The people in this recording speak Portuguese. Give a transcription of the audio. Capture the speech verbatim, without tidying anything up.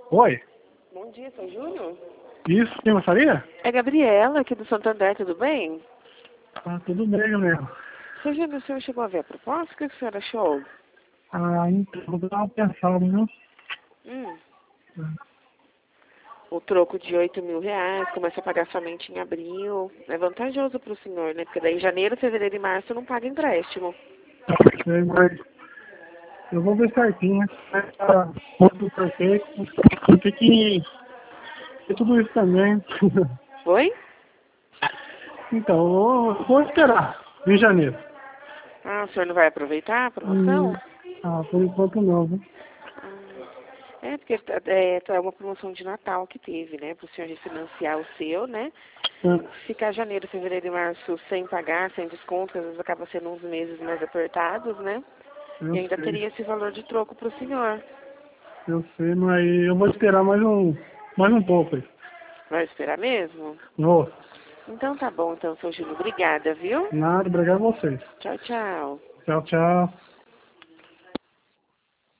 Oi, Bom dia, seu Júnior? isso, quem gostaria? É Gabriela, aqui do Santander, tudo bem? Ah, tudo bem, Gabriel. Seu Júnior, o senhor chegou a ver a proposta? O que o senhor achou? Ah, então, vou dar uma pensada, viu? Hum, o troco de oito mil reais, começa a pagar somente em abril. É vantajoso para o senhor, né? Porque daí em janeiro, fevereiro e março não paga empréstimo. É, mas eu vou ver certinho, né? Ah, muito perfeito. Eu tenho que ter tudo isso também. Oi? Então, eu vou, vou esperar em janeiro. Ah, o senhor não vai aproveitar a Hum, promoção? ah, por enquanto não, viu? É, porque é, é uma promoção de Natal que teve, né? Para o senhor refinanciar o seu, né? É, Ficar janeiro, fevereiro e março sem pagar, sem desconto, que às vezes acaba sendo uns meses mais apertados, né? E eu ainda sei, teria esse valor de troco para o senhor. eu sei, mas eu vou esperar mais um, mais um pouco aí. Vai esperar mesmo? Vou. Então tá bom, então, seu Júlio. Obrigada, viu? Nada, obrigado a vocês. Tchau, tchau. Tchau, tchau.